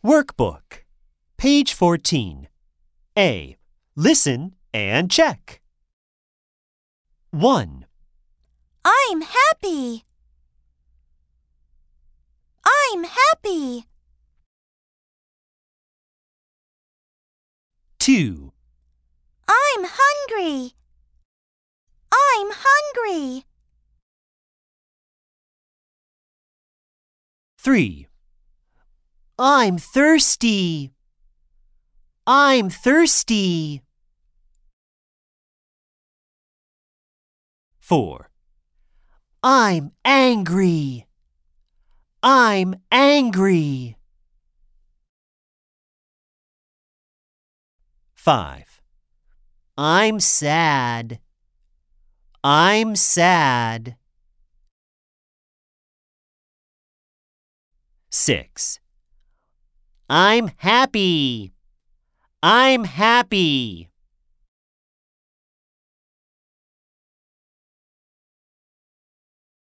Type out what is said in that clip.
Workbook. Page 14. A. Listen and check. 1, I'm happy. I'm happy. 2, I'm hungry. I'm hungry. 3, I'm thirsty. I'm thirsty. 4, I'm angry. I'm angry. 5, I'm sad. I'm sad. 6, I'm happy. I'm happy.